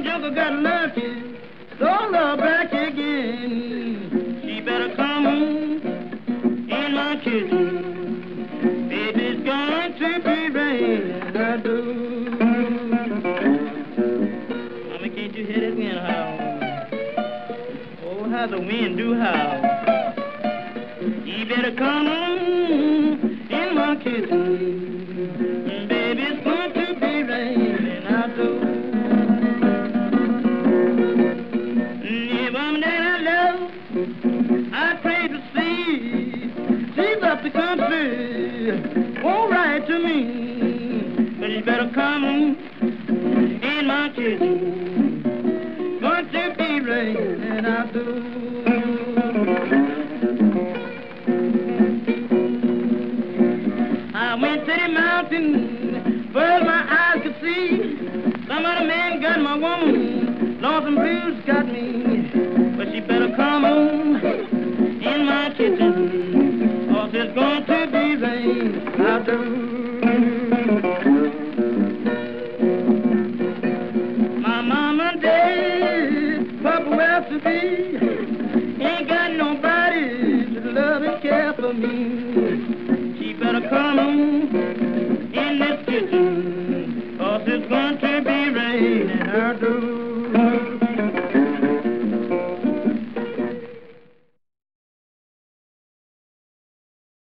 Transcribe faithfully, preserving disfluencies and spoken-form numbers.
Jungle got lucky, stole her back again. She better come on in my kitchen. Baby's going to be raining, I do. Mama, can't you hear this wind howl? Oh, how the wind do howl. You better come on in my kitchen. Baby's going to be raining, I do. I pray to see, she's up the country, won't write to me, but you better come in my kitchen, going to be raining, I do. I went to the mountain, where my eyes could see, some other man got my woman, lonesome blues got me, but she better come on in my kitchen, or there's going to be rain, I do. My mama dead, Papa well to be, ain't got nobody to love and care for me. She better come on in this kitchen, or there's going to be rain, and I do.